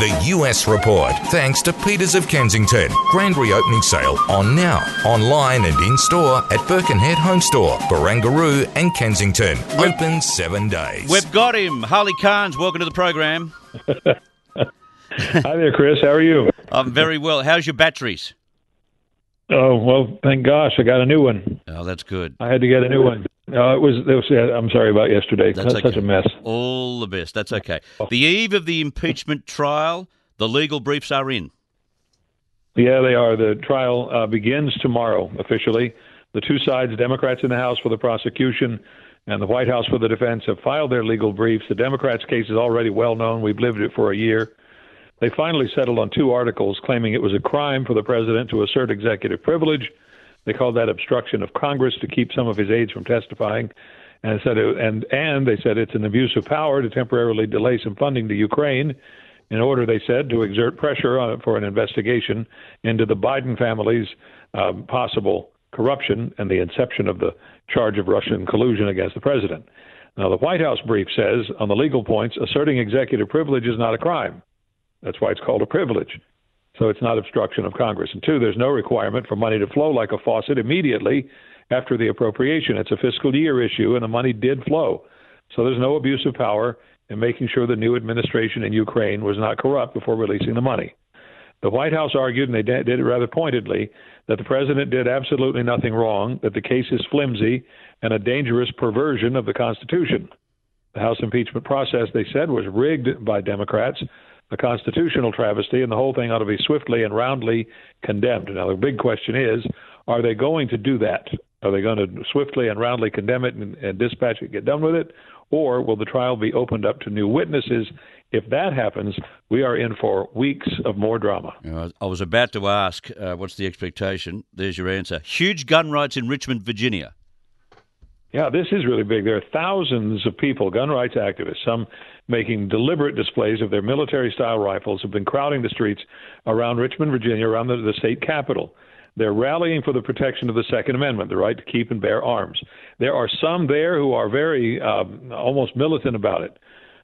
The US Report, thanks to Peters of Kensington. Grand reopening sale on now. Online and in-store at Birkenhead Home Store, Barangaroo and Kensington. Open 7 days. We've got him. Harley Carnes, welcome to the program. Hi there, Chris. How are you? I'm very well. How's your batteries? Oh, well, thank gosh, I got a new one. Oh, that's good. I had to get a new one. I'm sorry about yesterday. That's Such a mess. All the best. That's okay. The eve of the impeachment trial, the legal briefs are in. Yeah, they are. The trial begins tomorrow, officially. The two sides, Democrats in the House for the prosecution and the White House for the defense, have filed their legal briefs. The Democrats' case is already well known. We've lived it for a year. They finally settled on two articles claiming it was a crime for the president to assert executive privilege. They called that obstruction of Congress to keep some of his aides from testifying, and they said it's an abuse of power to temporarily delay some funding to Ukraine in order, they said, to exert pressure for an investigation into the Biden family's possible corruption and the inception of the charge of Russian collusion against the president. Now, the White House brief says on the legal points, asserting executive privilege is not a crime. That's why it's called a privilege. So it's not obstruction of Congress. And two, there's no requirement for money to flow like a faucet immediately after the appropriation. It's a fiscal year issue, and the money did flow. So there's no abuse of power in making sure the new administration in Ukraine was not corrupt before releasing the money. The White House argued, and they did it rather pointedly, that the president did absolutely nothing wrong, that the case is flimsy and a dangerous perversion of the Constitution. The House impeachment process, they said, was rigged by Democrats, a constitutional travesty, and the whole thing ought to be swiftly and roundly condemned. Now, the big question is, are they going to do that? Are they going to swiftly and roundly condemn it and dispatch it, get done with it? Or will the trial be opened up to new witnesses? If that happens, we are in for weeks of more drama. I was about to ask, what's the expectation? There's your answer. Huge gun rights in Richmond, Virginia. Yeah, this is really big. There are thousands of people, gun rights activists, some making deliberate displays of their military-style rifles, have been crowding the streets around Richmond, Virginia, around the state capitol. They're rallying for the protection of the Second Amendment, the right to keep and bear arms. There are some there who are very almost militant about it.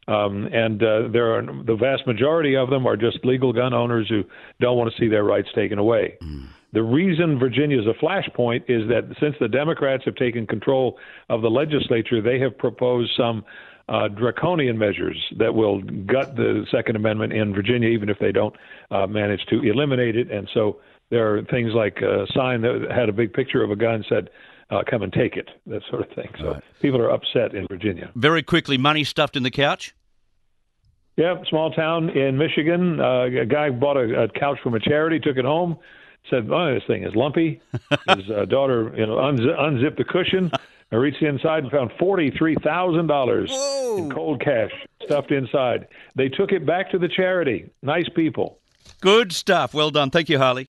The vast majority of them are just legal gun owners who don't want to see their rights taken away. The reason Virginia is a flashpoint is that since the Democrats have taken control of the legislature, they have proposed some draconian measures that will gut the Second Amendment in Virginia, even if they don't manage to eliminate it. And so there are things like a sign that had a big picture of a gun said, come and take it, that sort of thing. So people are upset in Virginia. Very quickly, money stuffed in the couch? Yeah, small town in Michigan. A guy bought a couch from a charity, took it home, said, oh, this thing is lumpy. His daughter unzipped the cushion. I reached inside and found $43,000 in cold cash stuffed inside. They took it back to the charity. Nice people. Good stuff. Well done. Thank you, Harley.